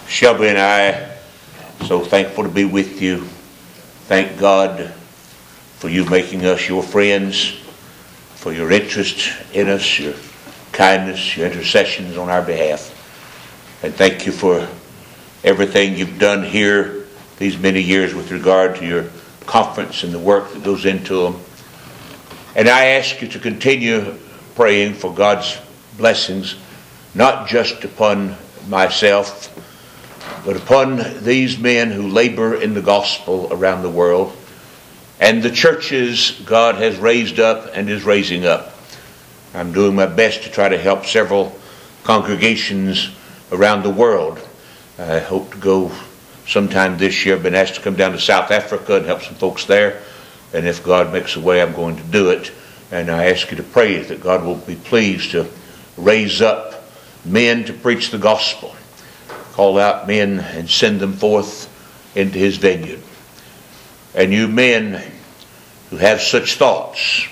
Shelby and I, so thankful to be with you. Thank God for you making us your friends, for your interest in us, your kindness, your intercessions on our behalf. And thank you for everything you've done here these many years with regard to your conference and the work that goes into them. And I ask you to continue praying for God's blessings, not just upon myself, but upon these men who labor in the gospel around the world, and the churches God has raised up and is raising up. I'm doing my best to try to help several congregations around the world. I hope to go sometime this year. I've been asked to come down to South Africa and help some folks there. And if God makes a way, I'm going to do it. And I ask you to pray that God will be pleased to raise up men to preach the gospel. Call out men and send them forth into His vineyard. And you men who have such thoughts,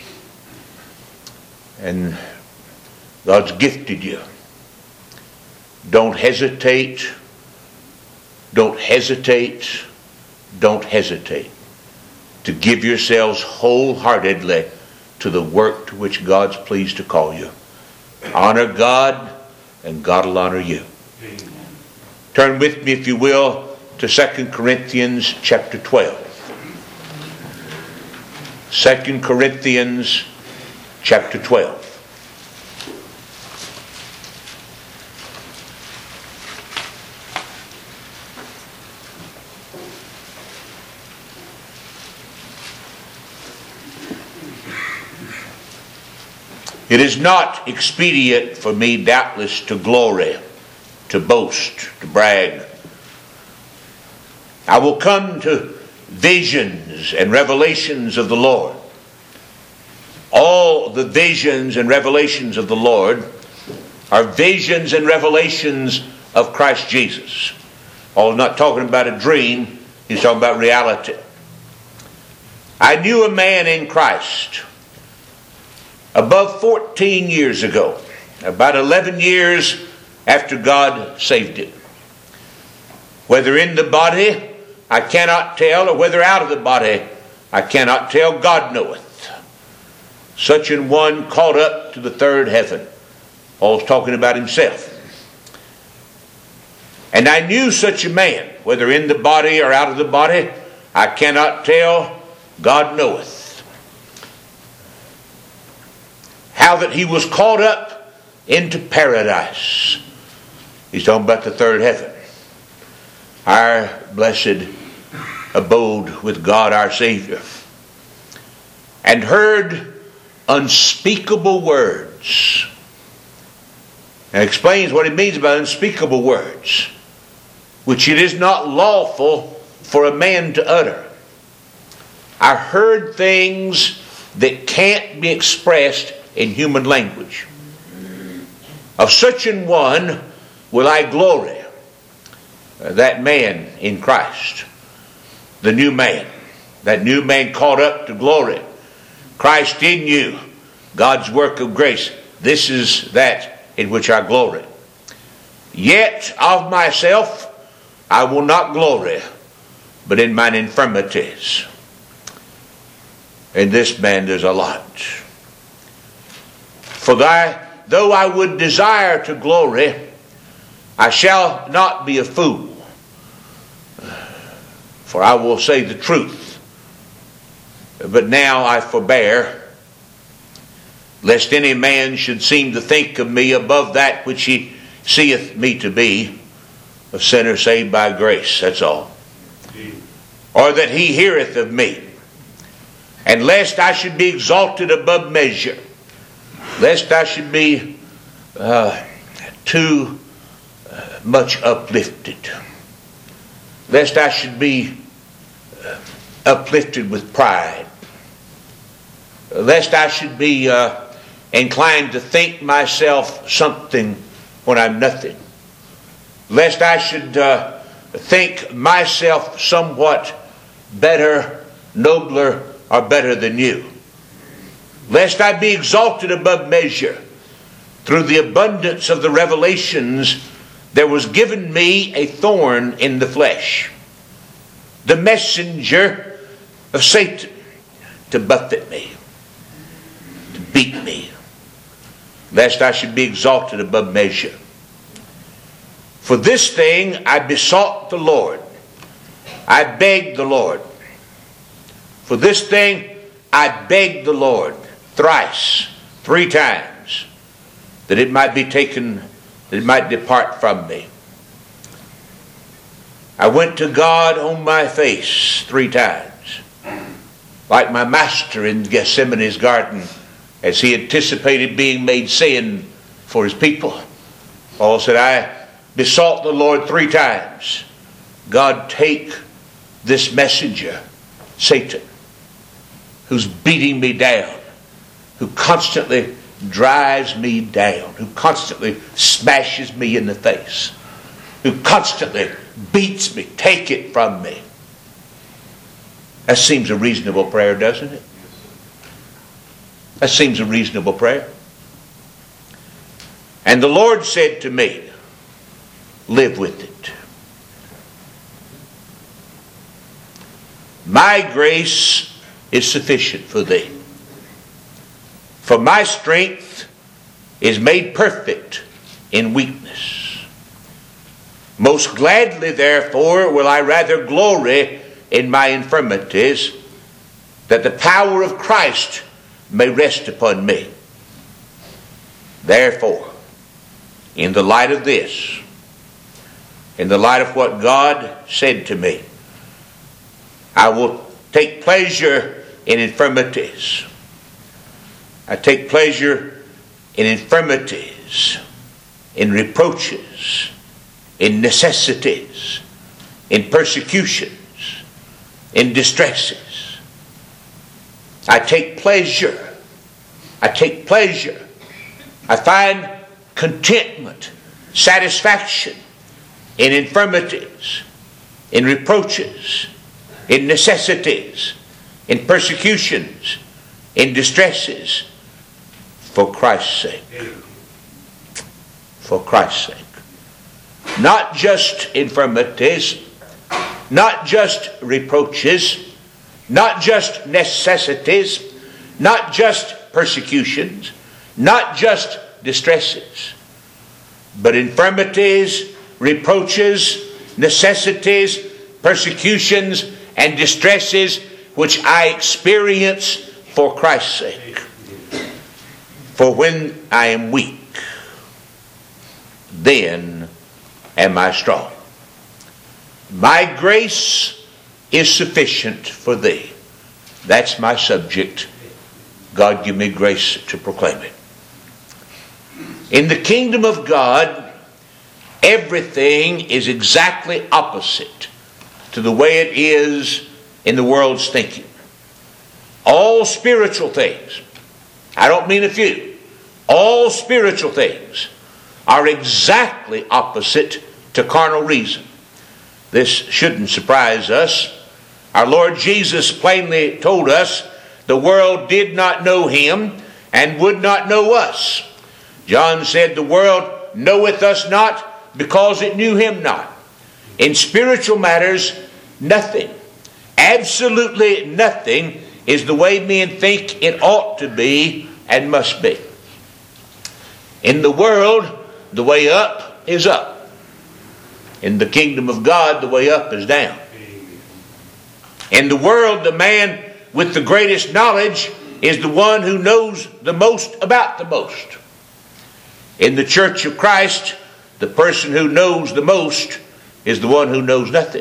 and God's gifted you, don't hesitate, don't hesitate, don't hesitate to give yourselves wholeheartedly to the work to which God's pleased to call you. Honor God, and God will honor you. Amen. Turn with me, if you will, to 2 Corinthians chapter 12. 2 Corinthians chapter 12. It is not expedient for me, doubtless, to glory, to boast, to brag. I will come to visions and revelations of the Lord. All the visions and revelations of the Lord are visions and revelations of Christ Jesus. Paul's not talking about a dream, he's talking about reality. I knew a man in Christ above 14 years ago, about 11 years after God saved him. Whether in the body, I cannot tell, or whether out of the body, I cannot tell. God knoweth. Such an one caught up to the third heaven. Paul's talking about himself. And I knew such a man, whether in the body or out of the body, I cannot tell. God knoweth. How that he was caught up into paradise. He's talking about the third heaven. Our blessed abode with God our Savior. And heard unspeakable words. And explains what it means by unspeakable words, which it is not lawful for a man to utter. I heard things that can't be expressed in human language. Of such an one will I glory. That man in Christ. The new man. That new man caught up to glory. Christ in you. God's work of grace. This is that in which I glory. Yet of myself I will not glory, but in mine infirmities. In this man there's a lot. For though I would desire to glory, I shall not be a fool. For I will say the truth. But now I forbear, lest any man should seem to think of me above that which he seeth me to be, a sinner saved by grace, that's all. Or that he heareth of me. And lest I should be exalted above measure, lest I should be too much uplifted, lest I should be uplifted with pride, lest I should be inclined to think myself something when I'm nothing, lest I should think myself somewhat better, nobler, or better than you, lest I be exalted above measure through the abundance of the revelations there was given me a thorn in the flesh, the messenger of Satan, to buffet me, to beat me, lest I should be exalted above measure. For this thing I besought the Lord. I begged the Lord. For this thing I begged the Lord thrice, 3 times, that it might be taken, that it might depart from me. I went to God on my face 3 times, like my master in Gethsemane's garden, as he anticipated being made sin for his people. Paul said, I besought the Lord 3 times. God, take this messenger, Satan, who's beating me down, who constantly drives me down, who constantly smashes me in the face, who constantly beats me. Take it from me. That seems a reasonable prayer, doesn't it? That seems a reasonable prayer. And the Lord said to me, live with it. My grace is sufficient for thee. For my strength is made perfect in weakness. Most gladly, therefore, will I rather glory in my infirmities, that the power of Christ may rest upon me. Therefore, in the light of this, in the light of what God said to me, I will take pleasure in infirmities. I take pleasure in infirmities, in reproaches, in necessities, in persecutions, in distresses. I take pleasure. I take pleasure. I find contentment, satisfaction in infirmities, in reproaches, in necessities, in persecutions, in distresses, for Christ's sake. For Christ's sake. Not just infirmities, not just reproaches, not just necessities, not just persecutions, not just distresses, but infirmities, reproaches, necessities, persecutions, and distresses which I experience for Christ's sake. For when I am weak, then am I strong. My grace is sufficient for thee. That's my subject. God, give me grace to proclaim it. In the kingdom of God, everything is exactly opposite to the way it is in the world's thinking. All spiritual things, I don't mean a few, all spiritual things are exactly opposite to carnal reason. This shouldn't surprise us. Our Lord Jesus plainly told us the world did not know him and would not know us. John said, the world knoweth us not because it knew him not. In spiritual matters, nothing, absolutely nothing, is the way men think it ought to be and must be. In the world, the way up is up. In the kingdom of God, the way up is down. In the world, the man with the greatest knowledge is the one who knows the most about the most. In the church of Christ, the person who knows the most is the one who knows nothing.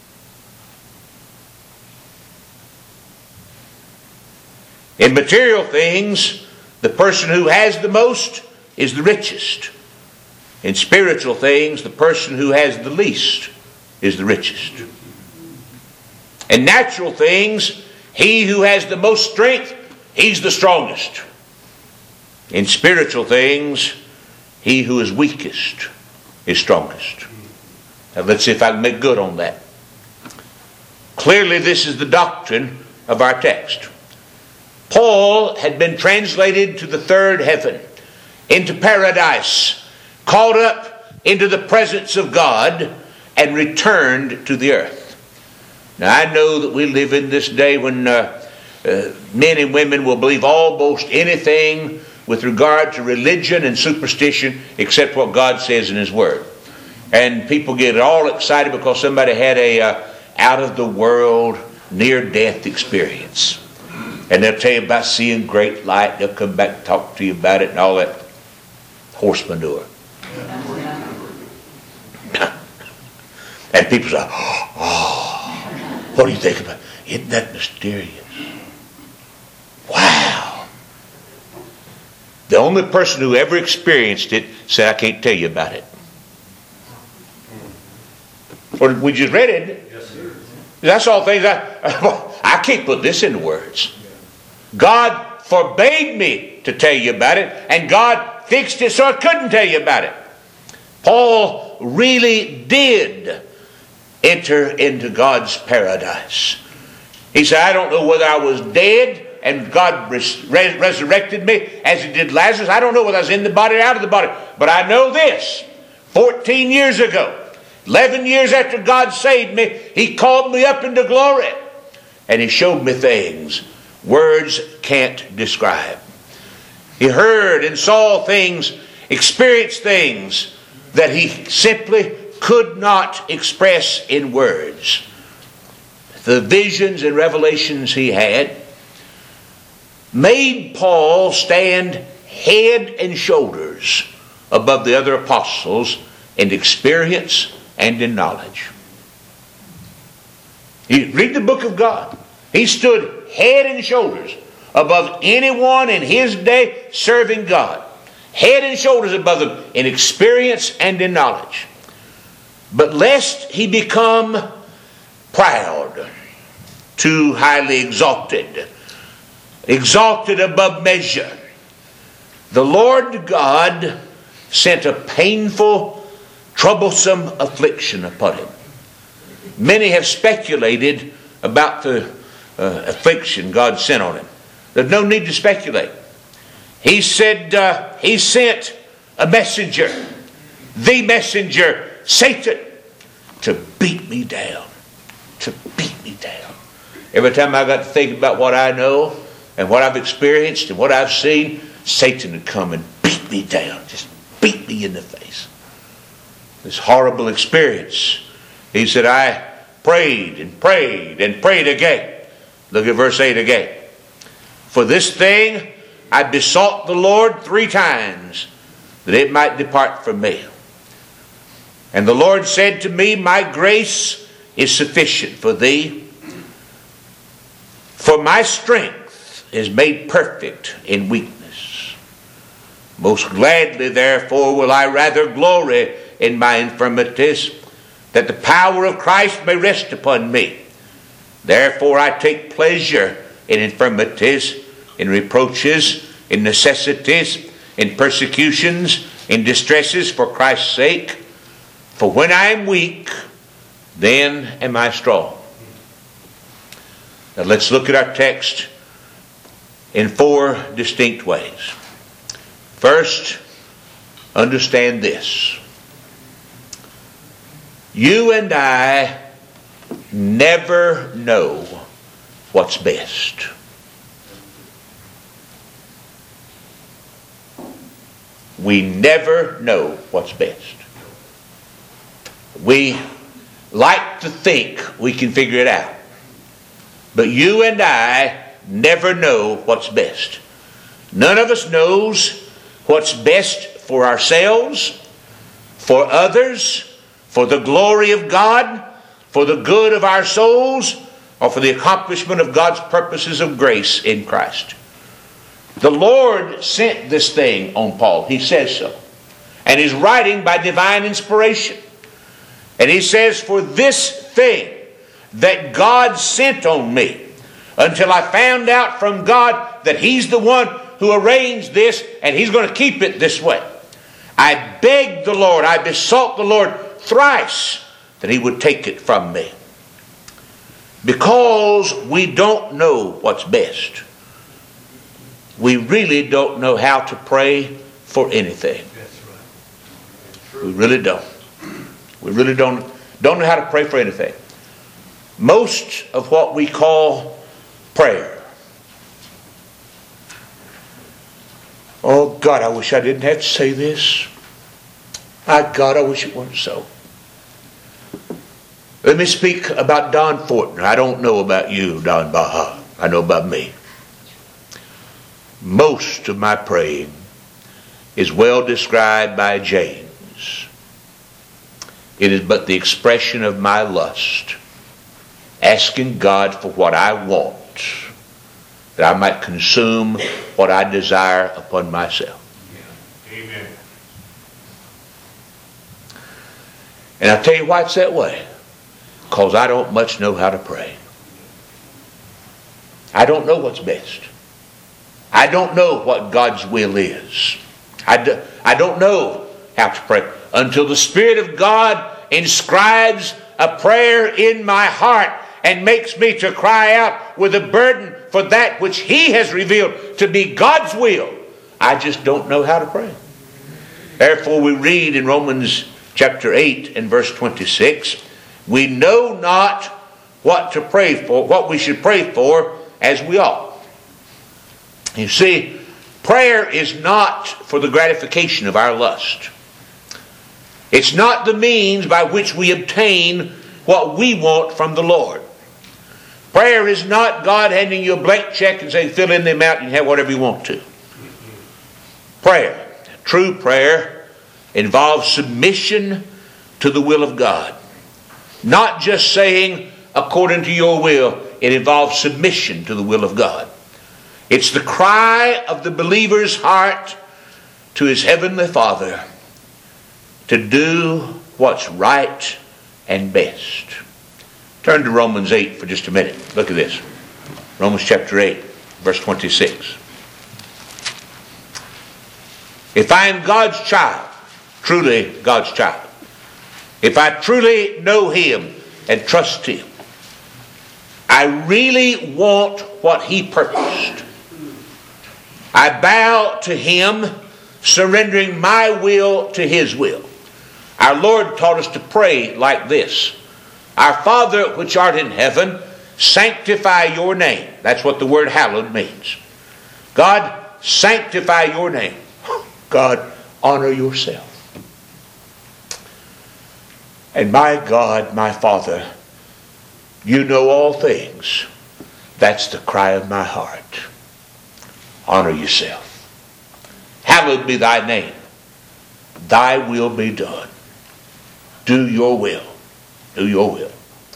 In material things, the person who has the most is the richest. In spiritual things, the person who has the least is the richest. In natural things, he who has the most strength, he's the strongest. In spiritual things, he who is weakest is strongest. Now let's see if I can make good on that. Clearly, this is the doctrine of our text. Paul had been translated to the third heaven, into paradise, caught up into the presence of God and returned to the earth. Now I know that we live in this day when men and women will believe almost anything with regard to religion and superstition except what God says in His Word. And people get all excited because somebody had a out-of-the-world, near-death experience. And they'll tell you about seeing great light. They'll come back and talk to you about it and all that horse manure. And people say, oh, what do you think about it? Isn't that mysterious? Wow. The only person who ever experienced it said, I can't tell you about it. Or we just read it. Yes, sir. That's all things I can't put this into words. God forbade me to tell you about it, and God fixed it so I couldn't tell you about it. Paul really did enter into God's paradise. He said, I don't know whether I was dead and God resurrected me as He did Lazarus. I don't know whether I was in the body or out of the body. But I know this. 14 years ago, 11 years after God saved me, He called me up into glory. And He showed me things words can't describe. He heard and saw things, experienced things that he simply could not express in words. The visions and revelations he had made Paul stand head and shoulders above the other apostles in experience and in knowledge. You read the book of God. He stood head and shoulders above anyone in his day serving God. Head and shoulders above them in experience and in knowledge. But lest he become proud, too highly exalted, exalted above measure, the Lord God sent a painful, troublesome affliction upon him. Many have speculated about the affliction God sent on him. There's no need to speculate. He said he sent a messenger, the messenger, Satan, to beat me down. To beat me down. Every time I got to think about what I know and what I've experienced and what I've seen, Satan would come and beat me down. Just beat me in the face. This horrible experience. He said, I prayed and prayed and prayed again. Look at verse 8 again. For this thing I besought the Lord 3 times, that it might depart from me. And the Lord said to me, my grace is sufficient for thee, for my strength is made perfect in weakness. Most gladly, therefore, will I rather glory in my infirmities, that the power of Christ may rest upon me. Therefore I take pleasure in infirmities, in reproaches, in necessities, in persecutions, in distresses for Christ's sake. For when I am weak, then am I strong. Now let's look at our text in 4 distinct ways. First, understand this. You and I never know what's best. We never know what's best. We like to think we can figure it out. But you and I never know what's best. None of us knows what's best for ourselves, for others, for the glory of God, for the good of our souls, or for the accomplishment of God's purposes of grace in Christ. The Lord sent this thing on Paul. He says so. And he's writing by divine inspiration. And he says, for this thing that God sent on me, until I found out from God that He's the one who arranged this and He's going to keep it this way. I begged the Lord, I besought the Lord thrice that He would take it from me. Because we don't know what's best. We really don't know how to pray for anything. We really don't. We really don't know how to pray for anything. Most of what we call prayer. Oh God, I wish I didn't have to say this. My God, I wish it weren't so. Let me speak about Don Fortner. I don't know about you, Don Baha. I know about me. Most of my praying is well described by James. It is but the expression of my lust, asking God for what I want, that I might consume what I desire upon myself. Amen. And I'll tell you why it's that way. Because I don't much know how to pray. I don't know what's best. I don't know what God's will is. I don't know how to pray until the Spirit of God inscribes a prayer in my heart and makes me to cry out with a burden for that which He has revealed to be God's will. I just don't know how to pray. Therefore we read in Romans chapter 8 and verse 26, we know not what to pray for, what we should pray for as we ought. You see, prayer is not for the gratification of our lust. It's not the means by which we obtain what we want from the Lord. Prayer is not God handing you a blank check and saying, fill in the amount and have whatever you want to. Prayer, true prayer, involves submission to the will of God. Not just saying, according to your will, it involves submission to the will of God. It's the cry of the believer's heart to his heavenly Father to do what's right and best. Turn to Romans 8 for just a minute. Look at this. Romans chapter 8, verse 26. If I am God's child, truly God's child, if I truly know Him and trust Him, I really want what He purposed. I bow to Him, surrendering my will to His will. Our Lord taught us to pray like this. Our Father which art in heaven, sanctify your name. That's what the word hallowed means. God, sanctify your name. God, honor yourself. And my God, my Father, you know all things. That's the cry of my heart. Honor yourself. Hallowed be thy name. Thy will be done. Do your will. Do your will.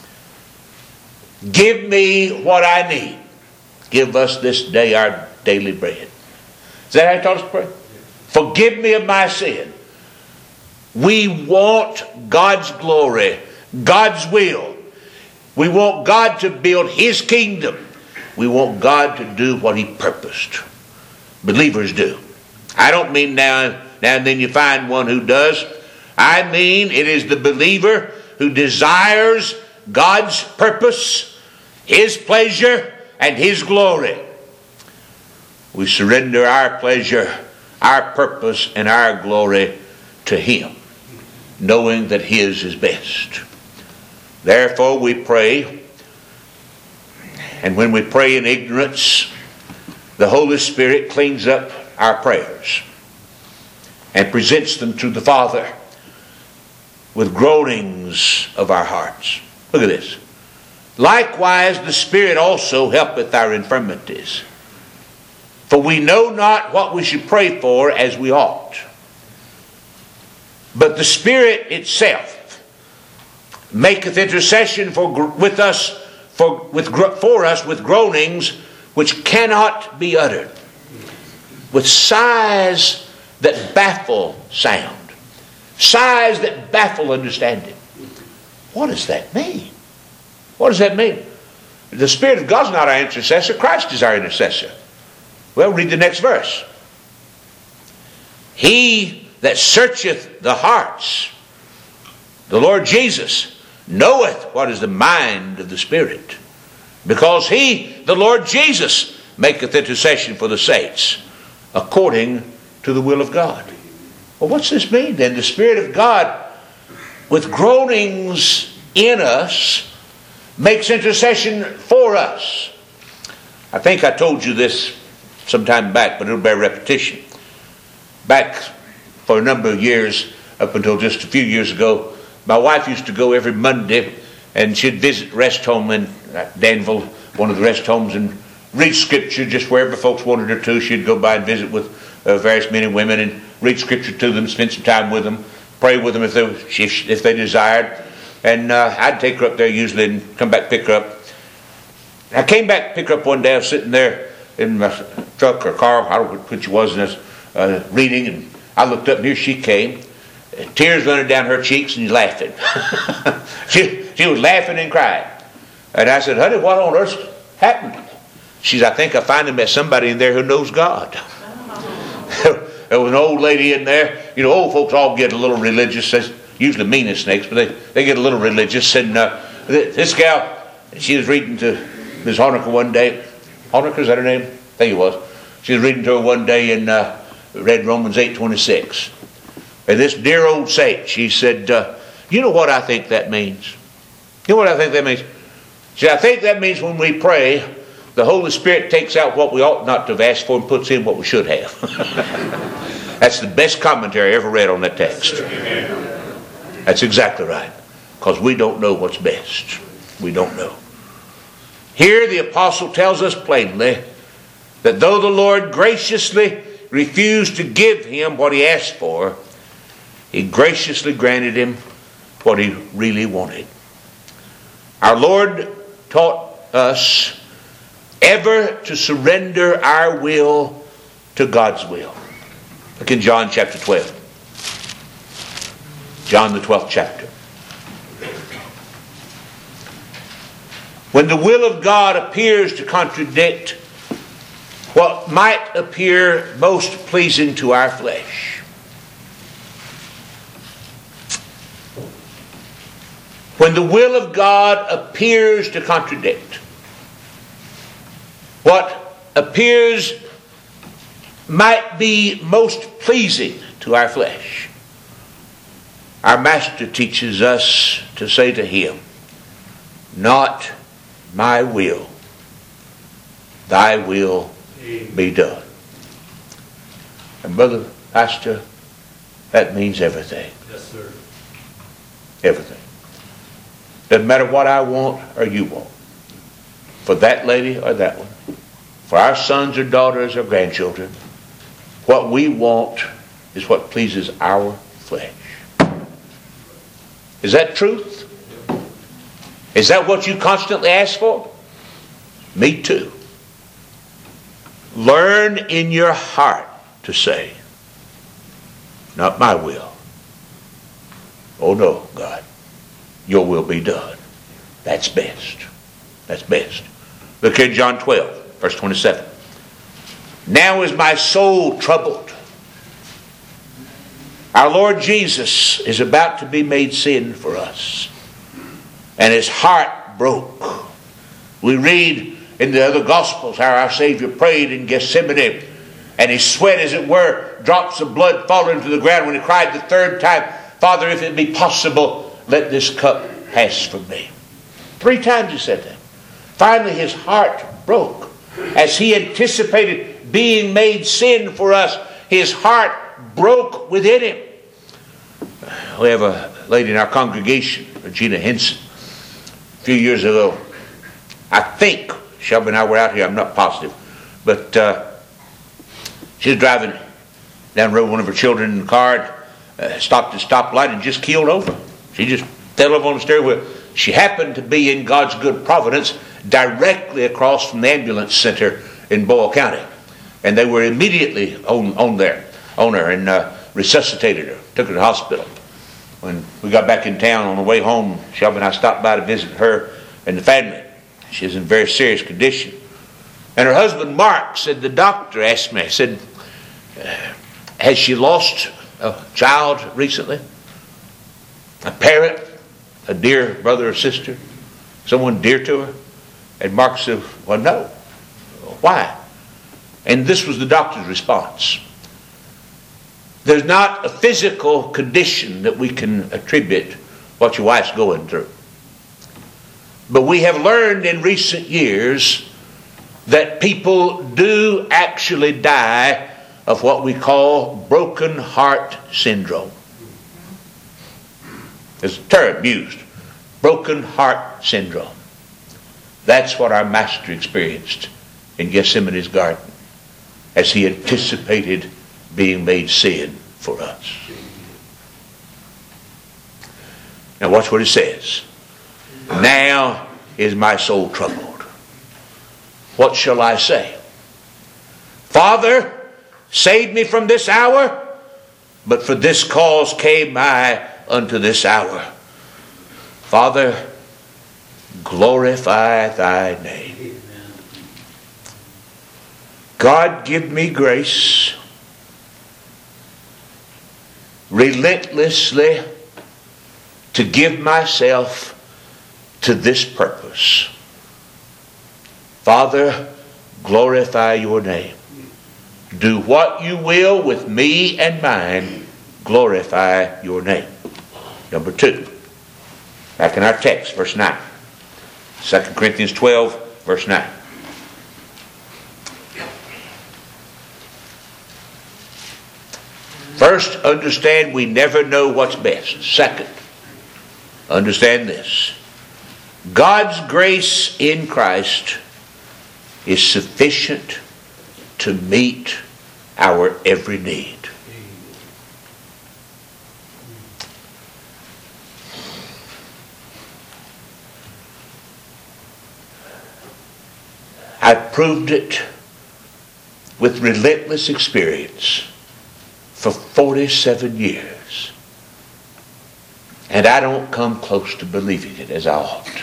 Give me what I need. Give us this day our daily bread. Is that how He taught us to pray? Forgive me of my sin. We want God's glory, God's will. We want God to build His kingdom. We want God to do what He purposed. Believers do. I don't mean now and then you find one who does. I mean it is the believer who desires God's purpose, His pleasure, and His glory. We surrender our pleasure, our purpose, and our glory to Him, knowing that His is best. Therefore we pray, and when we pray in ignorance, the Holy Spirit cleans up our prayers and presents them to the Father with groanings of our hearts. Look at this. Likewise the Spirit also helpeth our infirmities. For we know not what we should pray for as we ought. But the Spirit itself maketh intercession for us with groanings which cannot be uttered, with sighs that baffle sound, sighs that baffle understanding. What does that mean? What does that mean? The Spirit of God's not our intercessor. Christ is our intercessor. Well, read the next verse. He that searcheth the hearts, the Lord Jesus, knoweth what is the mind of the Spirit, because He, the Lord Jesus, maketh intercession for the saints according to the will of God. Well, what's this mean then? The Spirit of God, with groanings in us, makes intercession for us. I think I told you this some time back, but it'll bear repetition. Back for a number of years, up until just a few years ago, my wife used to go every Monday, and she'd visit rest home in Danville, one of the rest homes, and read Scripture just wherever folks wanted her to. She'd go by and visit with various men and women and read Scripture to them, spend some time with them, pray with them if they desired. And I'd take her up there usually and come back pick her up. I came back pick her up one day. I was sitting there in my truck or car, I don't know which it was, and I was reading, and I looked up and here she came. Tears running down her cheeks and laughing. she was laughing and crying. And I said, honey, what on earth happened? She said, I think I finally met somebody in there who knows God. There was an old lady in there. You know, old folks all get a little religious. They usually mean as snakes, but they get a little religious. And this gal, she was reading to Ms. Honaker one day. Honaker, is that her name? I think it was. She was reading to her one day and read Romans 8:26. And this dear old saint, she said, you know what I think that means? You know what I think that means? She said, I think that means when we pray, the Holy Spirit takes out what we ought not to have asked for and puts in what we should have. That's the best commentary I ever read on that text. That's exactly right. Because we don't know what's best. We don't know. Here the apostle tells us plainly that though the Lord graciously refused to give him what he asked for, he graciously granted him what he really wanted. Our Lord taught us ever to surrender our will to God's will. Look in John chapter 12. John the 12th chapter. When the will of God appears to contradict what might appear most pleasing to our flesh, when the will of God appears to contradict what appears might be most pleasing to our flesh, our Master teaches us to say to him, not my will, thy will be done. And brother, pastor, that means everything. Yes, sir. Everything. Doesn't matter what I want or you want. For that lady or that one. For our sons or daughters or grandchildren. What we want is what pleases our flesh. Is that truth? Is that what you constantly ask for? Me too. Learn in your heart to say, not my will. Oh no, God. Your will be done. That's best. That's best. Look here in John 12, verse 27. Now is my soul troubled. Our Lord Jesus is about to be made sin for us. And his heart broke. We read in the other Gospels how our Savior prayed in Gethsemane. And his sweat, as it were, drops of blood falling to the ground when he cried the third time, Father, if it be possible, let this cup pass from me. 3 times he said that. Finally his heart broke. As he anticipated being made sin for us, his heart broke within him. We have a lady in our congregation, Regina Henson. A few years ago, I think Shelby and I were out here, I'm not positive, but she was driving down the road, one of her children in the car, stopped at a stoplight and just keeled over. She just fell over on the steering wheel. She happened to be in God's good providence directly across from the ambulance center in Boyle County. And they were immediately on her and resuscitated her, took her to the hospital. When we got back in town on the way home, Shelby and I stopped by to visit her and the family. She was in very serious condition. And her husband, Mark, said, the doctor asked me, said, has she lost a child recently? A parent? A dear brother or sister? Someone dear to her? And Mark said, well, no. Why? And this was the doctor's response. There's not a physical condition that we can attribute what your wife's going through. But we have learned in recent years that people do actually die of what we call broken heart syndrome. There's a term used, broken heart syndrome. That's what our Master experienced in Gethsemane's garden as he anticipated being made sin for us. Now watch what it says. Now is my soul troubled. What shall I say? Father, save me from this hour, but for this cause came I unto this hour. Father, glorify thy name. God, give me grace relentlessly to give myself to this purpose. Father, glorify your name. Do what you will with me and mine. Glorify your name. Number 2. Back in our text, verse 9. 2 Corinthians 12, verse 9. First, understand we never know what's best. Second, understand this. God's grace in Christ is sufficient to meet our every need. I've proved it with relentless experience for 47 years. And I don't come close to believing it as I ought.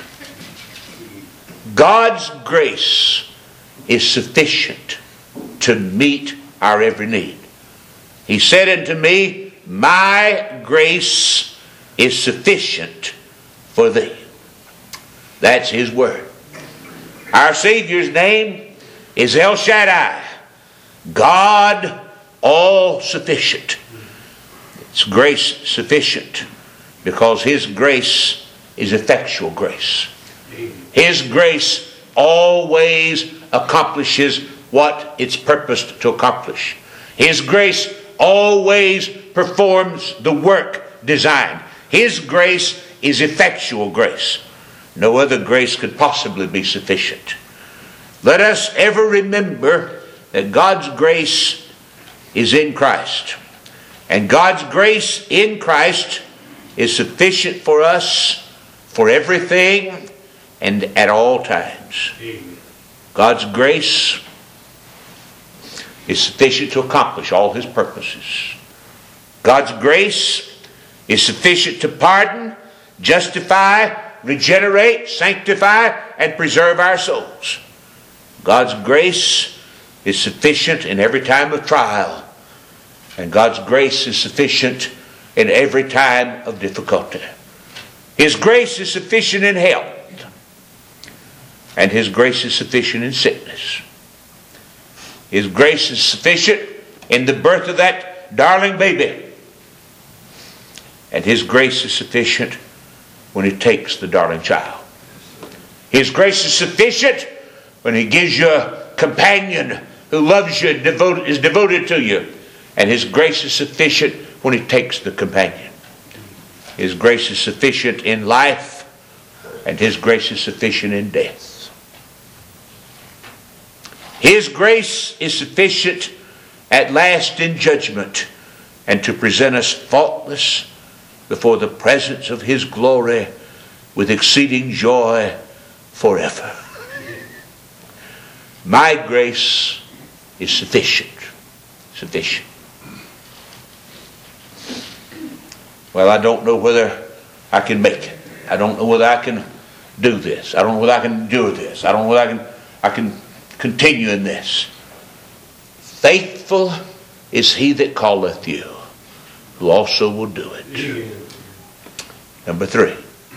God's grace is sufficient to meet our every need. He said unto me, my grace is sufficient for thee. That's His word. Our Savior's name is El Shaddai, God all-sufficient. It's grace sufficient because His grace is effectual grace. His grace always accomplishes what it's purposed to accomplish. His grace always performs the work designed. His grace is effectual grace. No other grace could possibly be sufficient. Let us ever remember that God's grace is in Christ. And God's grace in Christ is sufficient for us for everything and at all times. God's grace is sufficient to accomplish all His purposes. God's grace is sufficient to pardon, justify, regenerate, sanctify, and preserve our souls. God's grace is sufficient in every time of trial. And God's grace is sufficient in every time of difficulty. His grace is sufficient in health. And His grace is sufficient in sickness. His grace is sufficient in the birth of that darling baby. And His grace is sufficient when He takes the darling child. His grace is sufficient when He gives you a companion who loves you and is devoted to you. And His grace is sufficient when He takes the companion. His grace is sufficient in life, and His grace is sufficient in death. His grace is sufficient at last in judgment, and to present us faultless before the presence of His glory with exceeding joy forever. My grace is sufficient. Sufficient. Well, I don't know whether I can make it. I don't know whether I can do this. I don't know whether I can do this. I don't know whether I can continue in this. Faithful is He that calleth you, who also will do it. Number 3.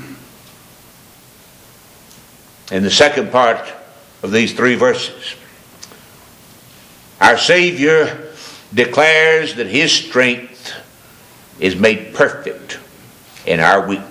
In the second part of these 3 verses, our Savior declares that His strength is made perfect in our weakness.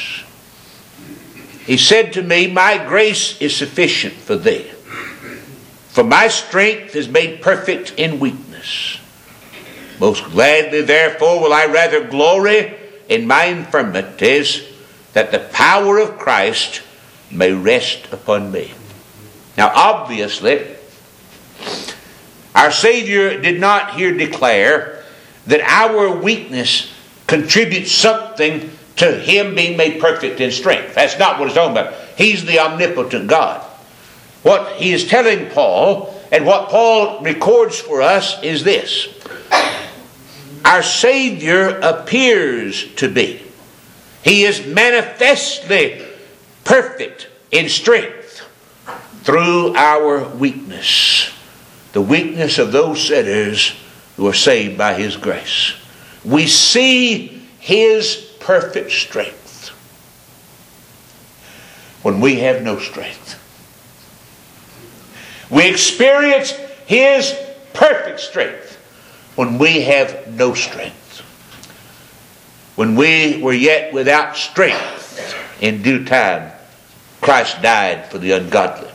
He said to me, my grace is sufficient for thee, for my strength is made perfect in weakness. Most gladly, therefore, will I rather glory in my infirmities, that the power of Christ may rest upon me. Now, obviously, our Savior did not here declare that our weakness contributes something to Him being made perfect in strength. That's not what He's talking about. He's the omnipotent God. What He is telling Paul, and what Paul records for us, is this. Our Savior appears to be. He is manifestly perfect in strength through our weakness. The weakness of those sinners who are saved by His grace. We see His perfect strength when we have no strength. We experience His perfect strength when we have no strength. When we were yet without strength, in due time, Christ died for the ungodly.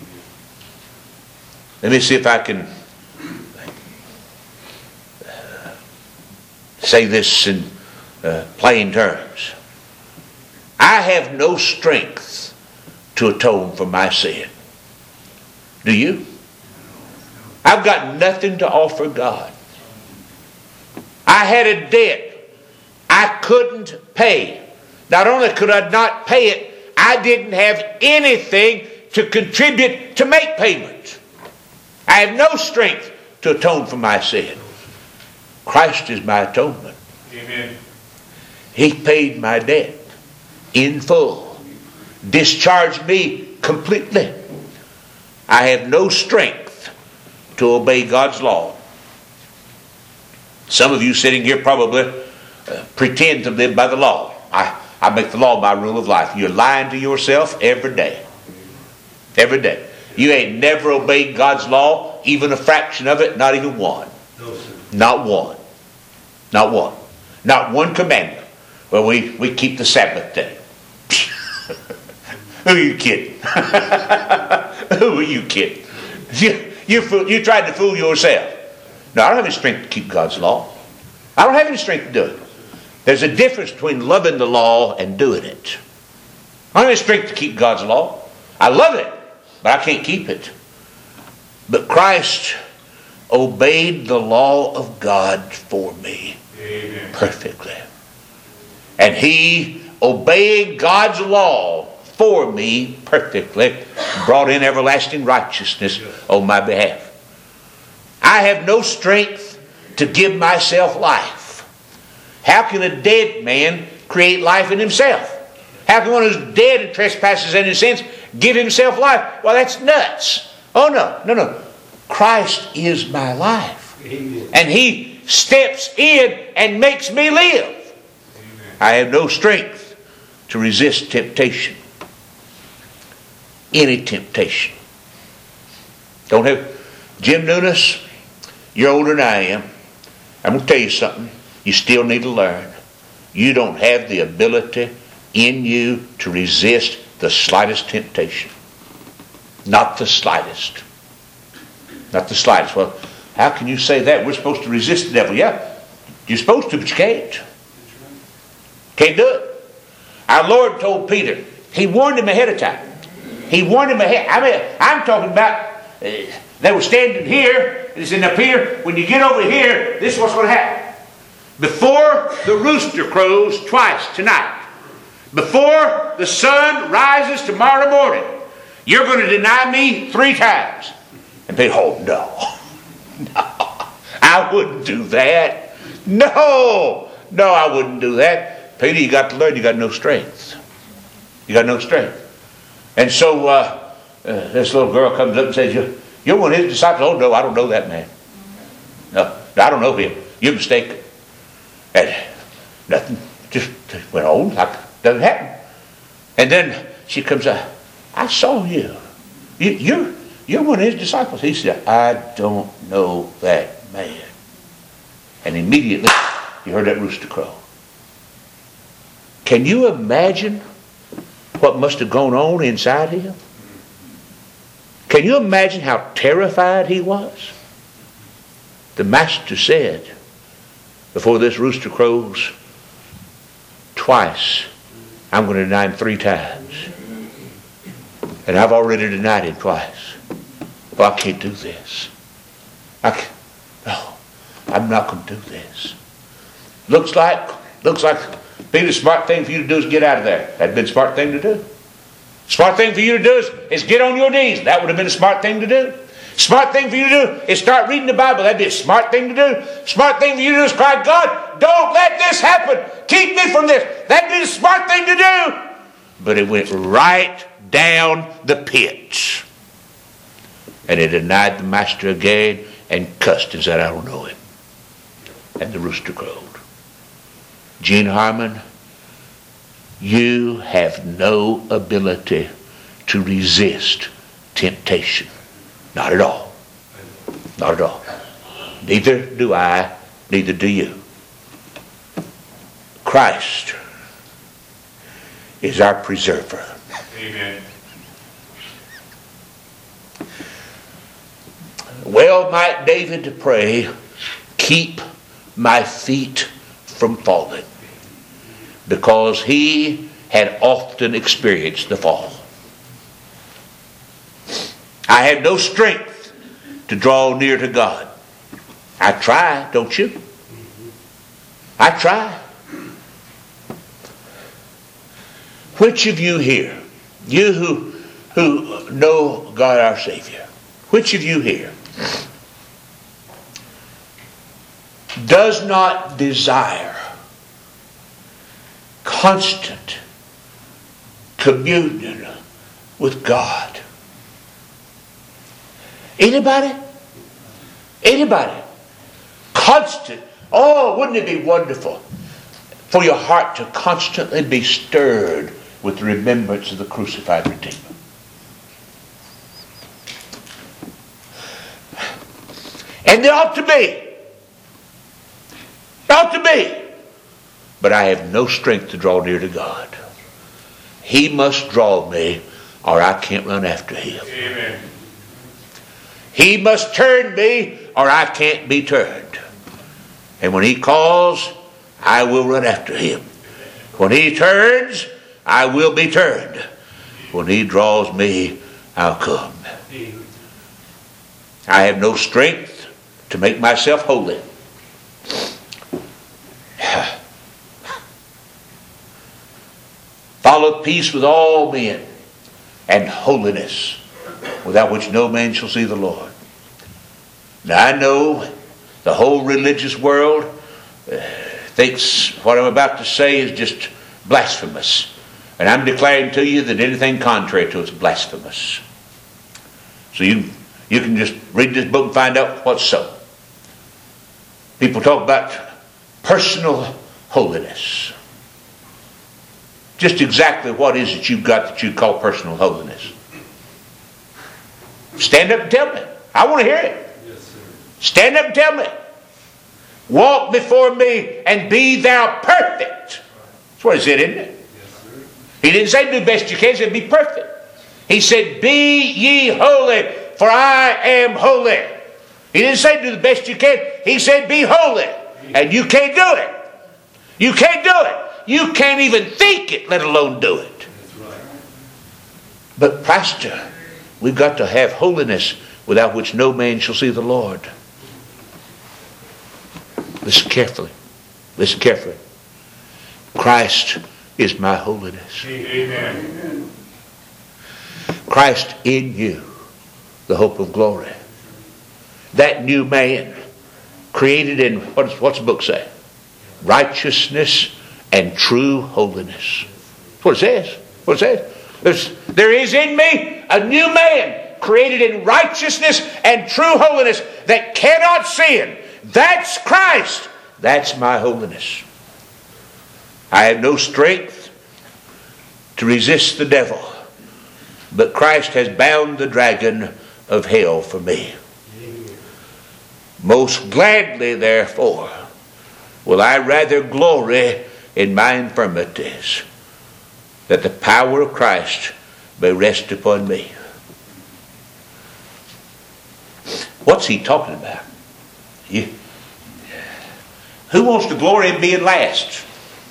Let me see if I can say this in plain terms. I have no strength to atone for my sin. Do you? I've got nothing to offer God. I had a debt I couldn't pay. Not only could I not pay it, I didn't have anything to contribute to make payment. I have no strength to atone for my sin. Christ is my atonement. Amen. He paid my debt in full. Discharged me completely. I have no strength to obey God's law. Some of you sitting here probably pretend to live by the law. I make the law my rule of life. You're lying to yourself every day. Every day. You ain't never obeyed God's law, even a fraction of it, not even one. No, sir. Not one. Not one. Not one commandment. Well, we keep the Sabbath day. Who are you kidding? Who are you kidding? You tried to fool yourself. No, I don't have any strength to keep God's law. I don't have any strength to do it. There's a difference between loving the law and doing it. I don't have any strength to keep God's law. I love it, but I can't keep it. But Christ obeyed the law of God for me. Amen. Perfectly. And He, obeying God's law for me perfectly, brought in everlasting righteousness on my behalf. I have no strength to give myself life. How can a dead man create life in himself? How can one who's dead in trespasses and in sins give himself life? Well, that's nuts. Oh, no. Christ is my life. Amen. And He steps in and makes me live. Amen. I have no strength to resist temptation. Any temptation. Don't have. Jim Nunes, you're older than I am. I'm going to tell you something. You still need to learn. You don't have the ability in you to resist the slightest temptation. Not the slightest. Not the slightest. Well, how can you say that? We're supposed to resist the devil. Yeah, you're supposed to, but you can't. Can't do it. Our Lord told Peter. He warned him ahead of time. He warned him ahead. I mean, I'm talking about, they were standing here, and he said, now Peter, when you get over here, this is what's going to happen. Before the rooster crows twice tonight, before the sun rises tomorrow morning, you're going to deny me 3 times. And Peter, oh no, I wouldn't do that. No, I wouldn't do that. Peter, you got to learn, you got no strength. You got no strength. And so this little girl comes up and says, you're one of His disciples. Oh no, I don't know that man. No, I don't know him. You're mistaken. And nothing just went on like it doesn't happen. And then she comes out, I saw you. You're one of His disciples. He said, I don't know that man. And immediately you heard that rooster crow. Can you imagine what must have gone on inside him? Can you imagine how terrified he was? The master said, before this rooster crows twice, I'm going to deny him 3 times. And I've already denied him twice. Well, I can't do this. No, I'm not going to do this. Looks like be the smart thing for you to do is get out of there. That'd been a smart thing to do. Smart thing for you to do is get on your knees. That would have been a smart thing to do. Smart thing for you to do is start reading the Bible. That'd be a smart thing to do. Smart thing for you to do is cry, God, don't let this happen. Keep me from this. That'd be the smart thing to do. But it went right down the pit. And it denied the master again and cussed and said, I don't know him. And the rooster crowed. Gene Harmon, you have no ability to resist temptation. Not at all. Not at all. Neither do I, neither do you. Christ is our preserver. Amen. Well might David pray, keep my feet from falling, because he had often experienced the fall. I have no strength to draw near to God. I try, don't you? I try. Which of you here, you who know God our Savior, which of you here does not desire constant communion with God? Anybody? Anybody? Constant. Oh, wouldn't it be wonderful for your heart to constantly be stirred with the remembrance of the crucified Redeemer? And there ought to be. Ought to be. But I have no strength to draw near to God. He must draw me, or I can't run after him. Amen. He must turn me, or I can't be turned. And when he calls, I will run after him. When he turns, I will be turned. When he draws me, I'll come. I have no strength to make myself holy. Follow peace with all men and holiness, without which no man shall see the Lord. Now I know the whole religious world thinks what I'm about to say is just blasphemous. And I'm declaring to you that anything contrary to it is blasphemous. So you can just read this book and find out what's so. People talk about personal holiness. Just exactly what is it you've got that you call personal holiness? Stand up and tell me. I want to hear it. Yes, sir. Stand up and tell me. Walk before me and be thou perfect. That's what he said, isn't it? Yes, sir. He didn't say do the best you can. He said be perfect. He said be ye holy, for I am holy. He didn't say do the best you can. He said be holy. And you can't do it. You can't do it. You can't even think it, let alone do it. That's right. But pastor, we've got to have holiness without which no man shall see the Lord. Listen carefully. Listen carefully. Christ is my holiness. Amen. Christ in you, the hope of glory. That new man, created in, what's the book say? Righteousness and true holiness. That's what it says. What it says. There is in me a new man, created in righteousness and true holiness, that cannot sin. That's Christ. That's my holiness. I have no strength to resist the devil, but Christ has bound the dragon of hell for me. Most gladly, therefore, will I rather glory in my infirmities, that the power of Christ may rest upon me. What's he talking about? Who wants to glory in being last?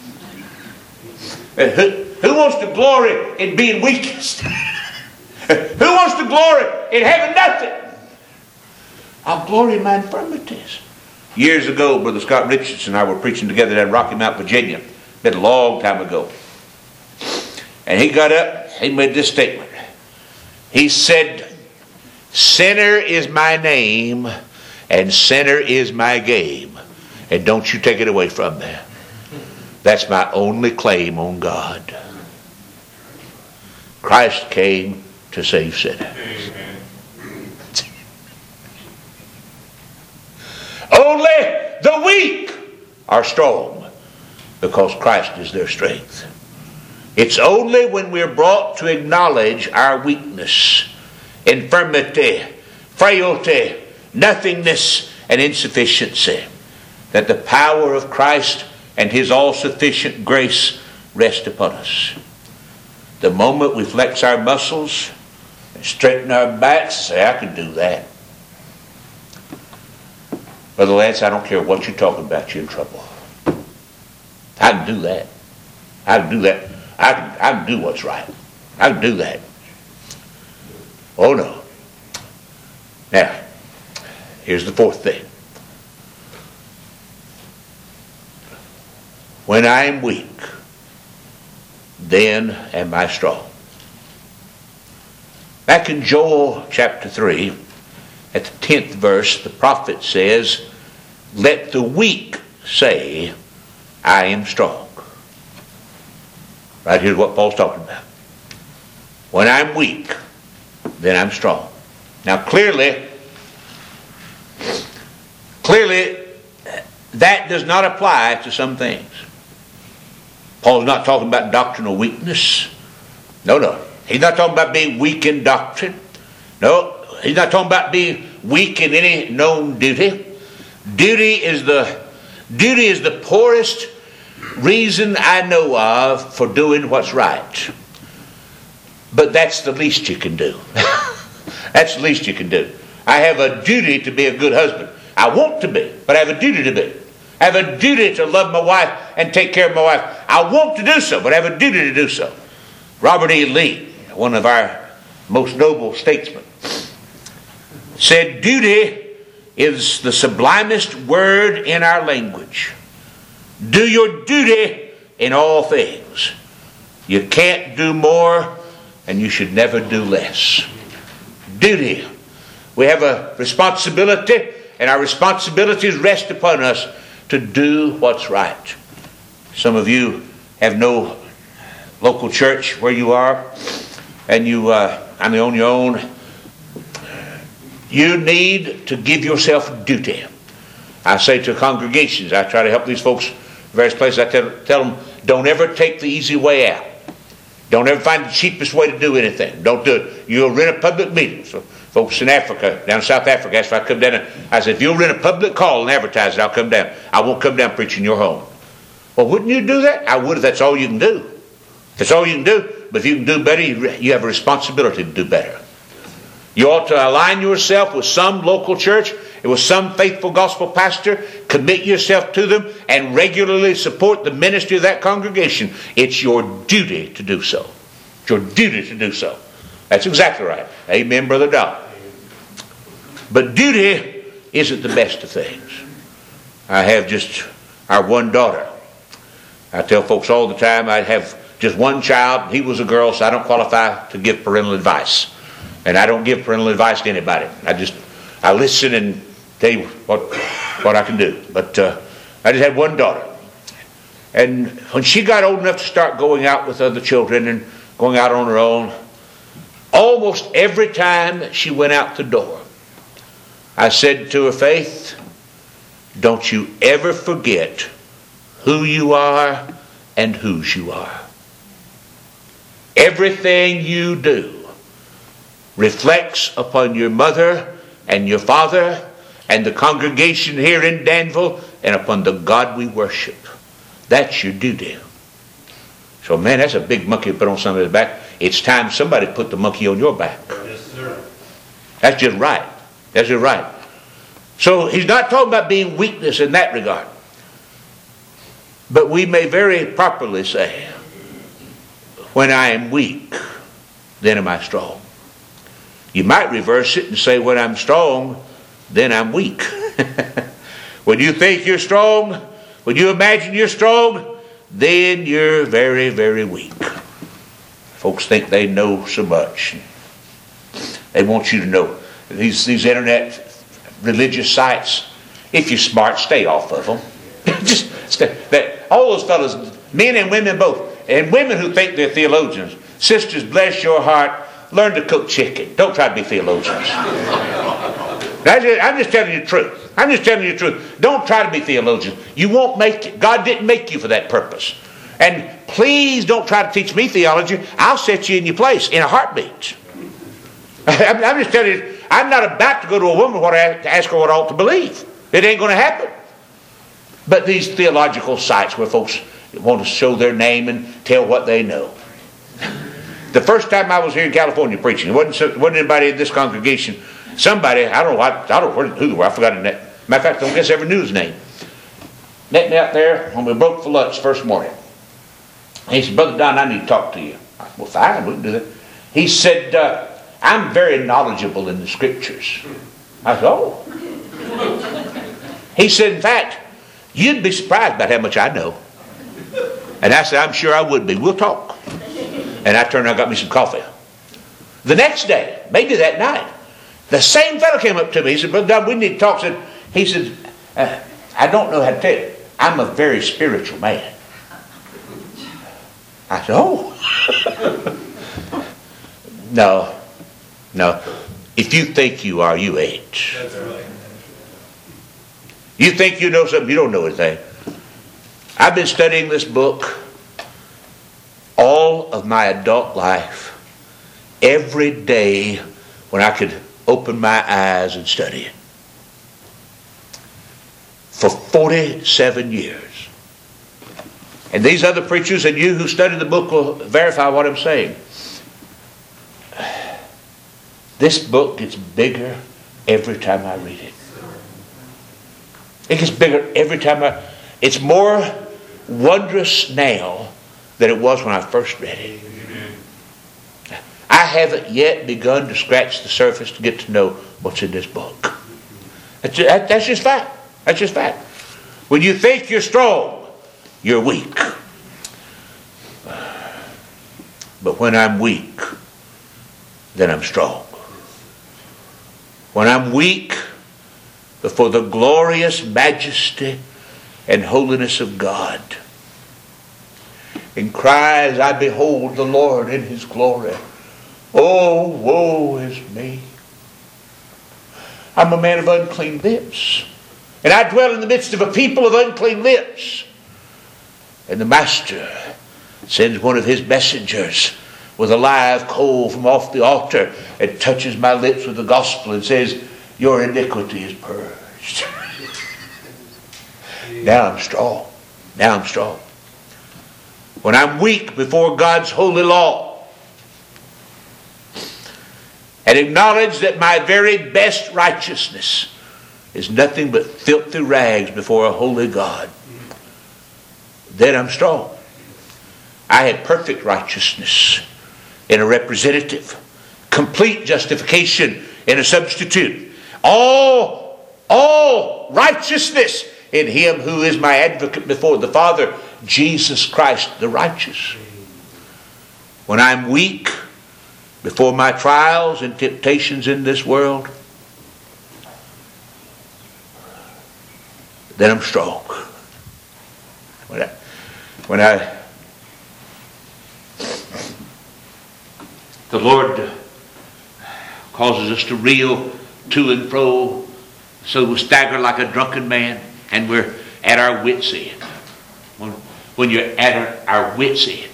Who wants to glory in being weakest? Who wants to glory in having nothing? I'll glory in my infirmities. Years ago, Brother Scott Richardson and I were preaching together down in Rocky Mount, Virginia. Been a long time ago. And he got up, he made this statement. He said, "Sinner is my name, and sinner is my game. And don't you take it away from me. That's my only claim on God." Christ came to save sinners. Amen. Only the weak are strong, because Christ is their strength. It's only when we're brought to acknowledge our weakness, infirmity, frailty, nothingness, and insufficiency that the power of Christ and His all-sufficient grace rest upon us. The moment we flex our muscles and straighten our backs, say, "I can do that." Brother Lance, I don't care what you're talking about, you're in trouble. I can do that. I can do that. I can do what's right. I can do that. Oh no. Now, here's the fourth thing. When I am weak, then am I strong. Back in Joel chapter 3, at the 10th verse, the prophet says, "Let the weak say, I am strong." Right here's what Paul's talking about. When I'm weak, then I'm strong. Now clearly, that does not apply to some things. Paul's not talking about doctrinal weakness. No. He's not talking about being weak in doctrine. No. He's not talking about being weak in any known duty. Duty is the poorest reason I know of for doing what's right. But that's the least you can do. That's the least you can do. I have a duty to be a good husband. I want to be, but I have a duty to be. I have a duty to love my wife and take care of my wife. I want to do so, but I have a duty to do so. Robert E. Lee, one of our most noble statesmen, said duty is the sublimest word in our language. Do your duty in all things. You can't do more, and you should never do less. Duty. We have a responsibility, and our responsibilities rest upon us to do what's right. Some of you have no local church where you are, and you on your own. You need to give yourself duty. I say to congregations, I try to help these folks various places. I tell them, don't ever take the easy way out. Don't ever find the cheapest way to do anything. Don't do it. You'll rent a public meeting. So folks in Africa, down in South Africa, that's why I come down. I said, if you'll rent a public call and advertise it, I'll come down. I won't come down preaching your home. Well, wouldn't you do that? I would if that's all you can do. If that's all you can do. But if you can do better, you have a responsibility to do better. You ought to align yourself with some local church and with some faithful gospel pastor. Commit yourself to them and regularly support the ministry of that congregation. It's your duty to do so. It's your duty to do so. That's exactly right. Amen, Brother Doc. But duty isn't the best of things. I have just our one daughter. I tell folks all the time I have just one child. He was a girl, so I don't qualify to give parental advice. And I don't give parental advice to anybody. I listen and tell you what I can do. But I just had one daughter. And when she got old enough to start going out with other children and going out on her own, almost every time she went out the door, I said to her, Faith, don't you ever forget who you are and whose you are. Everything you do reflects upon your mother and your father and the congregation here in Danville and upon the God we worship. That's your duty. So, man, that's a big monkey to put on somebody's back. It's time somebody put the monkey on your back. Yes, sir. That's just right. That's just right. So he's not talking about being weakness in that regard. But we may very properly say, when I am weak, then am I strong. You might reverse it and say, when I'm strong, then I'm weak. When you think you're strong, when you imagine you're strong, then you're very, very weak. Folks think they know so much. They want you to know. These internet religious sites, if you're smart, stay off of them. Just stay. All those fellas, men and women both, and women who think they're theologians, sisters, bless your heart, learn to cook chicken. Don't try to be theologians. I'm just telling you the truth. I'm just telling you the truth. Don't try to be theologians. You won't make it. God didn't make you for that purpose. And please don't try to teach me theology. I'll set you in your place in a heartbeat. I'm just telling you, I'm not about to go to a woman to ask her what I ought to believe. It ain't going to happen. But these theological sites where folks want to show their name and tell what they know. The first time I was here in California preaching, it wasn't anybody in this congregation. Somebody, I don't know who they were, I forgot his name. Matter of fact, I don't guess I ever knew his name. Met me out there when we broke for lunch first morning. He said, Brother Don, I need to talk to you. I said, well, fine, we can do that. He said, I'm very knowledgeable in the scriptures. I said, oh. He said, in fact, you'd be surprised about how much I know. And I said, I'm sure I would be. We'll talk. And I turned around and got me some coffee. The next day, maybe that night, the same fellow came up to me. He said, Brother Don, we need to talk. He said, I don't know how to tell you. I'm a very spiritual man. I said, oh. No. If you think you are, you ain't. That's right. You think you know something, you don't know anything. I've been studying this book all of my adult life, every day when I could open my eyes and study it. For 47 years. And these other preachers and you who study the book will verify what I'm saying. This book gets bigger every time I read it. It gets bigger every time it's more wondrous now than it was when I first read it. I haven't yet begun to scratch the surface to get to know what's in this book. That's just fact. That's just fact. When you think you're strong, you're weak. But when I'm weak, then I'm strong. When I'm weak before the glorious majesty and holiness of God, and cry as I behold the Lord in His glory, oh, woe is me. I'm a man of unclean lips, and I dwell in the midst of a people of unclean lips. And the Master sends one of His messengers with a live coal from off the altar and touches my lips with the gospel and says, your iniquity is purged. Now I'm strong. Now I'm strong. When I'm weak before God's holy law and acknowledge that my very best righteousness is nothing but filthy rags before a holy God, then I'm strong. I had perfect righteousness in a representative, complete justification in a substitute, all righteousness in Him who is my advocate before the Father, Jesus Christ the righteous. When I'm weak before my trials and temptations in this world, then I'm strong. The Lord causes us to reel to and fro so we stagger like a drunken man and we're at our wits' end. When you're at our wits' end,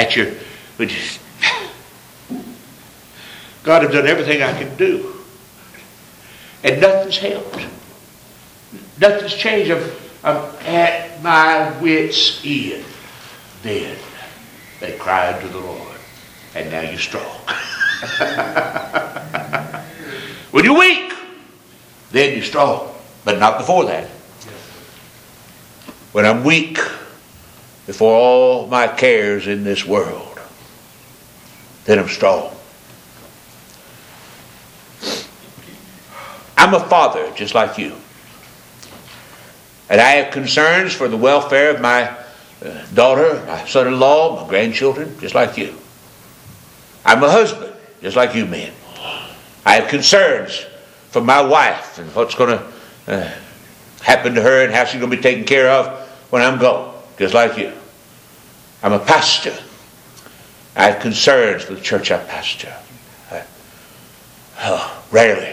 God has done everything I can do, and nothing's helped. Nothing's changed. I'm at at my wits' end, then they cried to the Lord, and now you're strong. When you're weak, then you're strong, but not before that. When I'm weak before all my cares in this world, then I'm strong. I'm a father just like you. And I have concerns for the welfare of my daughter, my son-in-law, my grandchildren, just like you. I'm a husband, just like you men. I have concerns for my wife and what's going to happen to her and how she's going to be taken care of when I'm gone, just like you. I'm a pastor. I have concerns for the church I pastor. Rarely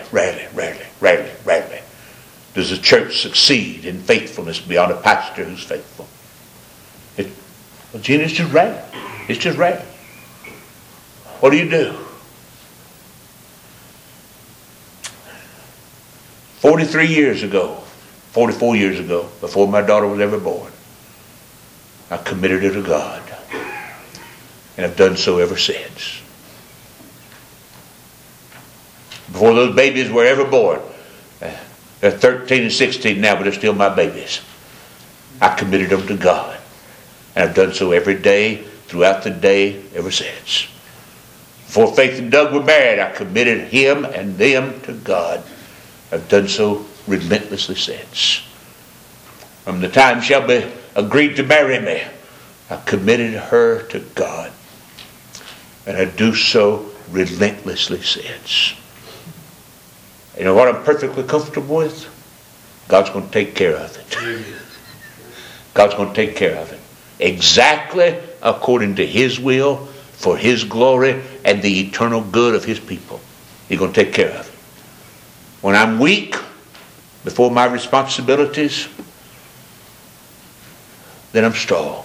does the church succeed in faithfulness beyond a pastor who's faithful. Gene, it's just rare. It's just rare. What do you do? 44 years ago, before my daughter was ever born, I committed her to God. And I've done so ever since. Before those babies were ever born, they're 13 and 16 now, but they're still my babies. I committed them to God. And I've done so every day, throughout the day, ever since. Before Faith and Doug were married, I committed him and them to God. I've done so relentlessly since. From the time Shelby agreed to marry me, I committed her to God. And I do so relentlessly since. You know what I'm perfectly comfortable with? God's going to take care of it. God's going to take care of it. Exactly according to His will, for His glory, and the eternal good of His people. He's going to take care of it. When I'm weak before my responsibilities, then I'm strong.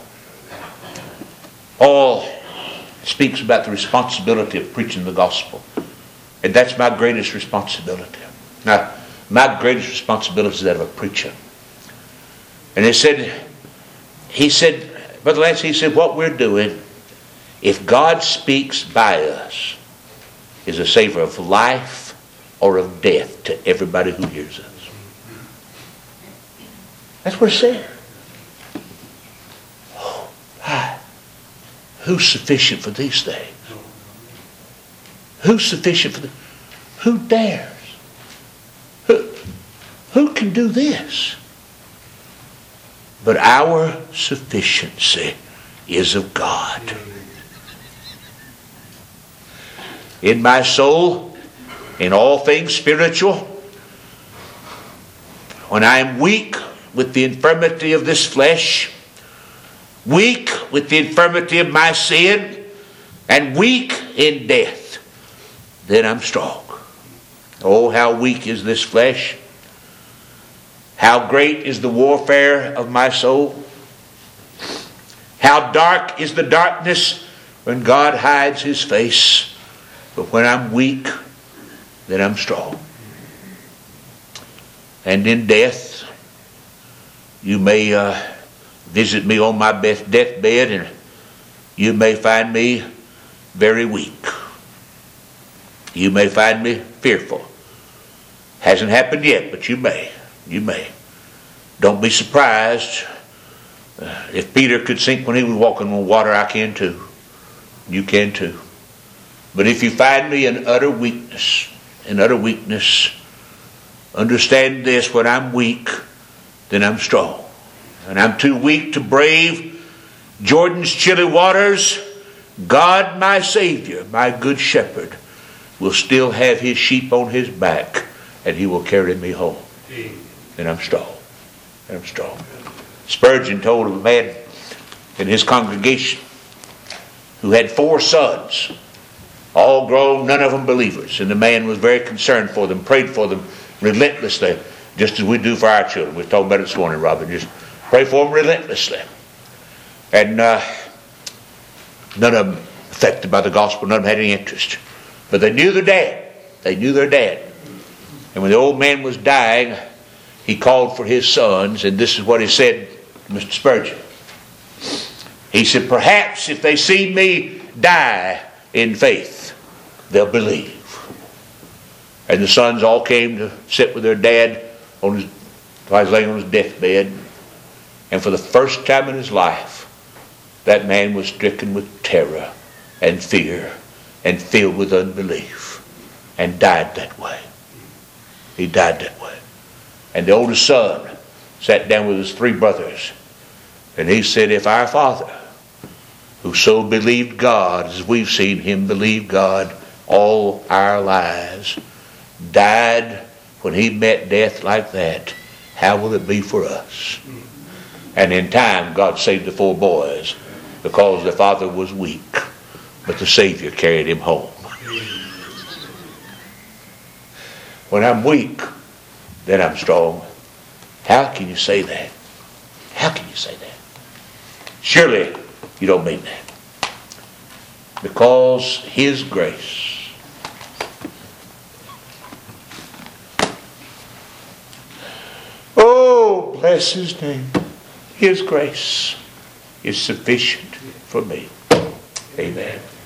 Paul speaks about the responsibility of preaching the gospel. And that's my greatest responsibility. Now, my greatest responsibility is that of a preacher. And he said, Brother Lance, he said, what we're doing, if God speaks by us, is a savor of life or of death to everybody who hears us. That's what it said. Oh, my. Who's sufficient for these things? Who's sufficient for who dares? Who can do this? But our sufficiency is of God. In my soul, in all things spiritual, when I am weak with the infirmity of this flesh, weak with the infirmity of my sin, and weak in death, then I'm strong. Oh, how weak is this flesh. How great is the warfare of my soul. How dark is the darkness when God hides His face. But when I'm weak, then I'm strong. And in death, you may visit me on my deathbed, and you may find me very weak. You may find me fearful. Hasn't happened yet, but you may. You may. Don't be surprised. If Peter could sink when he was walking on water, I can too. You can too. But if you find me in utter weakness, understand this: when I'm weak, then I'm strong. And I'm too weak to brave Jordan's chilly waters. God, my Savior, my good shepherd, will still have His sheep on His back, and He will carry me home. And I'm strong. And I'm strong. Spurgeon told of a man in his congregation who had 4 sons, all grown, none of them believers. And the man was very concerned for them, prayed for them relentlessly, just as we do for our children. We were talking about it this morning, Robin. Just pray for them relentlessly. And none of them affected by the gospel. None of them had any interest. But they knew their dad. They knew their dad. And when the old man was dying, he called for his sons, and this is what he said Mr. Spurgeon. He said, perhaps if they see me die in faith, they'll believe. And the sons all came to sit with their dad while he was laying on his deathbed. And for the first time in his life, that man was stricken with terror and fear and filled with unbelief and died that way. He died that way. And the oldest son sat down with his 3 brothers, and he said, if our father, who so believed God as we've seen him believe God all our lives, died when he met death like that, how will it be for us? And in time, God saved the 4 boys because the father was weak, but the Savior carried him home. When I'm weak, then I'm strong. How can you say that? How can you say that? Surely you don't mean that. Because His grace. Oh, bless His name. His grace is sufficient for me. Amen.